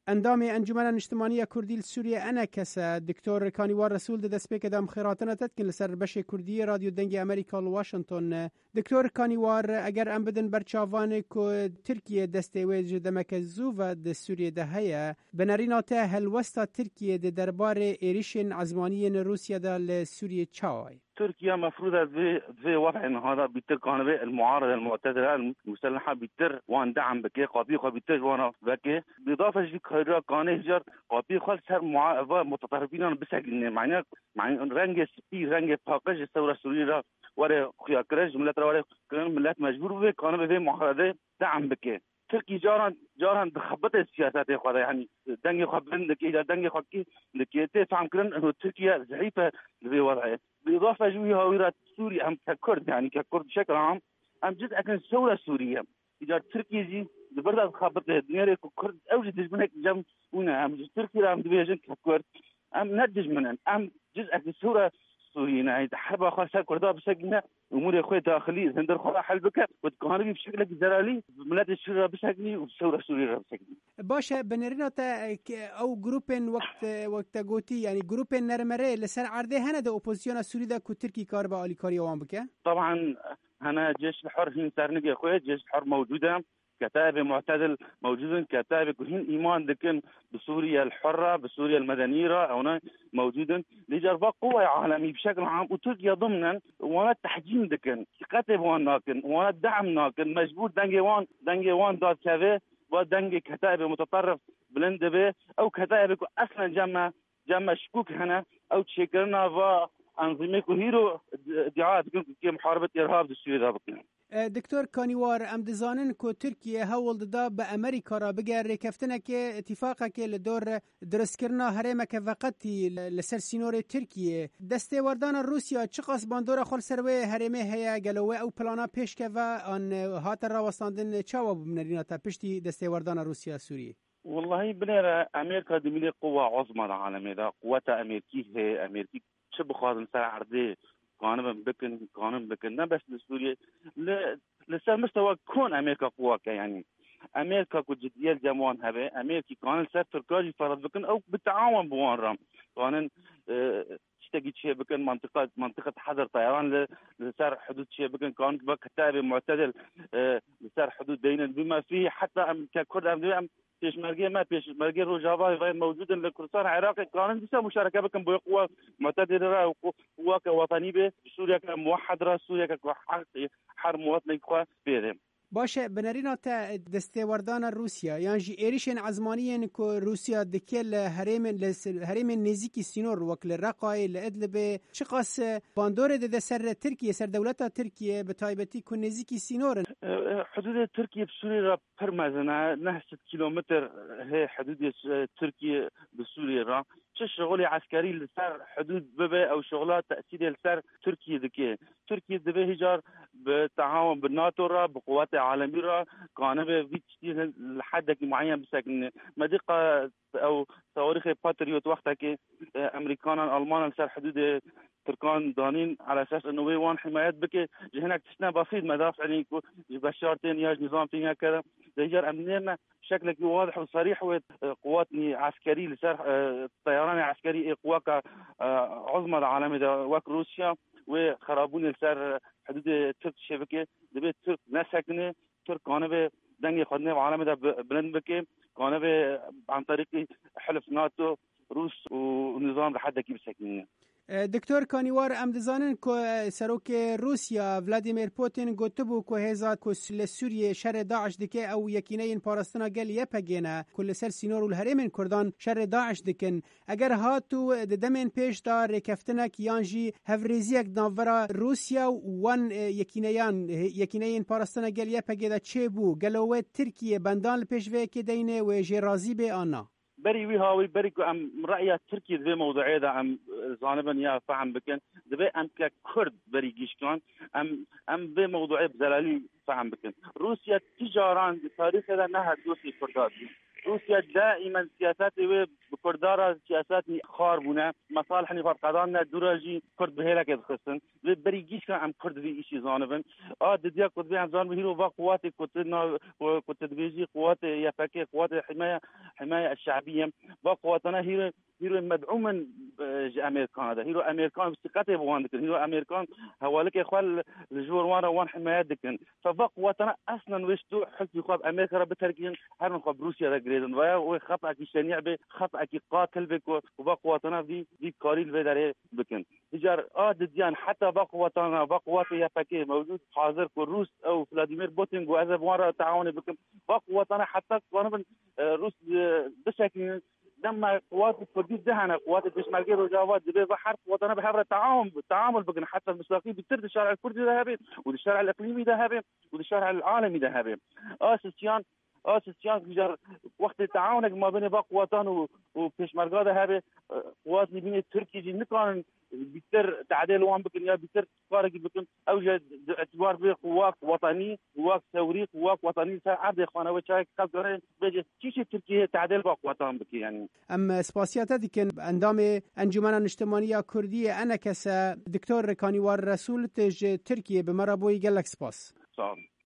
اندام انجمن اجتماعی کردی سوریه انا کسا دکتور کانیوار رسول دست به کدام خیراتنا تدکن لسر بش کردی رادیو دنگ امریکا واشنطن. دکتور کانیوار اگر ام بدن برچاوان کو ترکیه دستیویج دمک زوو د سوریه ده هيا بنریناته هلوستا ترکیه د دربار ایریشن عزمانی روسیا د سوریه چاوی. تركيا مفروض في وضع ان هذا بيتر كان المعارضه المعتدله المسلحه بيتر وان دعم بكي قابي بيتر وانا بكي بالاضافه لشي كان هجر قابي خالص متطرفين بسجن معناه رنج سبي رنج باقج الثوره السوريه ورا خياكرج ملت ورا كان ملت مجبور كان في معارضه دعم بكي تركي جاران تخبط السياسات يا اخوان يعني دنگي خبرن دكي دنگي خكي دكي تفهم كرن انه تركيا ضعيفه في وضعها بالاضافه جوي هويرات سوريا هم ككرد يعني ككرد بشكل عام هم جزء من الثوره السوريه اذا تركيا جي برضه تخبط الدنيا ككرد اوجد من هيك جم هنا هم تركيا هم دبيجن ككرد هم ندج منن هم جزء من الثوره السوريه يعني حرب خاصه كردها بشكل امور اخوي داخلي زندر خلا حل بك وتكون بشكل زرالي ملات الشورى بشكل والثوره السوريه بشكل باشه بنرينات او جروبن وقت قوتي يعني جروبن نرمره لسر عرضه هنا ده اوبوزيسيون السوري ده كتركي كار با اليكاري وان بك طبعا هنا جيش الحر هين سرنقي اخوي جيش الحر موجوده كتائب معتدل موجودين كتائب كلهم ايمان دكن بسوريا الحره بسوريا المدنيه هنا موجودين لجربا قوه عالميه بشكل عام وتركيا ضمنا وانا التحجيم دكن كتائب وان ناكن وانا الدعم ناكن مجبور دنجي وان دات كافي ودنجي كتائب متطرف بلند به او كتائب اصلا جمع شكوك هنا او تشكرنا و انظمه هيرو ادعاء كي محاربه ارهاب السوري بكن. دکتر کانیوار ام دزانن کو ترکیه هول دا به امریکا را بگر رکفتنه که اتفاقه که لدور درست کرنا هرمه که وقتی لسر سینور ترکیه دسته وردان روسیا چقاس باندور خال سروه هرمه هیا گلوه او پلانا پیش که و آن هات را وستاندن چاوا بمنرینا تا پشتی دسته وردان روسیا سوریه. والله بنيرة أمريكا دي قوة عظمى العالمية ده قوة أمريكية هي أمريكي شو بخاطر سر عرضه قانون بكن بس لسوريا لسه مستوى كون أمريكا قوة يعني أمريكا كجدية الجموان هذا أمريكا كان سر تركاجي فرض بكن أو بالتعاون بوان رام كان تجي شيء بكن منطقة حظر طيران لسر حدود شيء بكن كان بكتاب معتدل لسر حدود دين بما فيه حتى ككرد پیشمرگی روجاوا غیر موجود لکردستان العراقي كان دسه مشاركه بكم بقوه معتدله وقوه وطني به سوريا كموحد را سوريا كحر مواطن خو بيده باشه بنرینا تا دستوردان روسیا یعنی ایریشن عزمانیین که روسیا دکل هرم نزیکی سینور وکل رقای لادلب چقاس باندور ده سر ترکیه سر دولت ترکیه به تایبتی که نزیکی سینور حدود تركيا بسوريا برمزنا 9 كيلومتر هي حدود تركيا بسوريا را چه شغل عسكري لسر حدود ببه او شغلات تأثير لسر تركيا دكي تركيا دبه هجار بالتعاون بالناتو را بقوات عالمية را كان به في لحد معين بسكن مدقة او صواريخ باتريوت وقتها كي امريكان المان لسر حدود تركان دانين على اساس انه وان حمايات بك هناك تسنا بسيط مدافع يعني بشارتين ياج نظام تاني هكذا ديجار امنينا بشكل واضح وصريح وقوات عسكريه لسر طيران عسكري قواك عظمى العالميه وك روسيا وخرابون لسر حدود ترك شبكه دبي ترك نسكنه ترك كانوا دنگي خدنا العالميه بلند بك كانوا عن طريق حلف ناتو روس ونظام لحد كيف ساكنين. دکتر کانیوار ام دزانن که سروک روسیا ولادیمیر پوتین گوته بو که هزا که لسوریه شر داعش دکه او یکینه این پارستنا گل یپگینه کل سر سینور و الهرمین کردان شر داعش دکن اگر هاتو دمین پیش دار رکفتنک یانجی هفریزیک دانورا روسیا وان یکینه این پارستنا گل یپگیده چه بو گلوه ترکیه بندان پیش وی که دینه و جرازی به آنا بري ويهاوي بري ام رأي تركيا ذي موضوعي ذا ام زانبا يا فهم بكن ذي ام ككرد بري جيشكان ام ذي موضوعي بزلالي فهم بكن روسيا تجاران بتاريخ هذا نهر دوسي كردات روسيا دائما سياساته بكردارا سياسات خاربونه مصالح نفرقدان دراجي كرد بهلك يدخسن بريجيش كان عم كرد في شيء زانبن دديا كرد عم زان بهيرو قوات كتنا وكتدبيجي قوات يفكي قوات حمايه الشعبيه قواتنا هي مدعوما امريكان هذا هيرو امريكان بثقته بواندك هيرو امريكان هوالك اخوال الجور وانا وان حمايتك فقواتنا اصلا وشتو حلف يخاف امريكا بتركين هرن خب روسيا رجريدن وخطا كي شنيع به خطا كي قاتل بك وقواتنا دي كاري الفدري بكن تجار ديان حتى قواتنا قوات يفكي موجود حاضر كروس او فلاديمير بوتين وهذا وان تعاون بكن قواتنا حتى وانا روس بشكل لما قوات الكردي دهنا قوات البشمركية والجواد دبي بحر قواتنا بحر التعامل بقن حتى المساقي بترد الشارع الكردي ذهبي والشارع الإقليمي ذهبي والشارع العالمي ذهبي سيستيان جر وقت التعاون ما بين قواتنا وبشمركية ذهبي قوات ليبيا تركيا جي نكان بيتر تعديل وان بكن يا بيتر قارق بكن اوجد اعتبار بقوات وطني قوات ثوري قوات وطني عبد اخوانا وشاي خبرين بيجي تشي تركيا تعديل بقواتهم بكي يعني ام سپاسیاتا دیکن اندام انجمن اجتماعی کردی انا کس دکتور رکانیوار رسول تج ترکیه به مرابوی گلک سپاس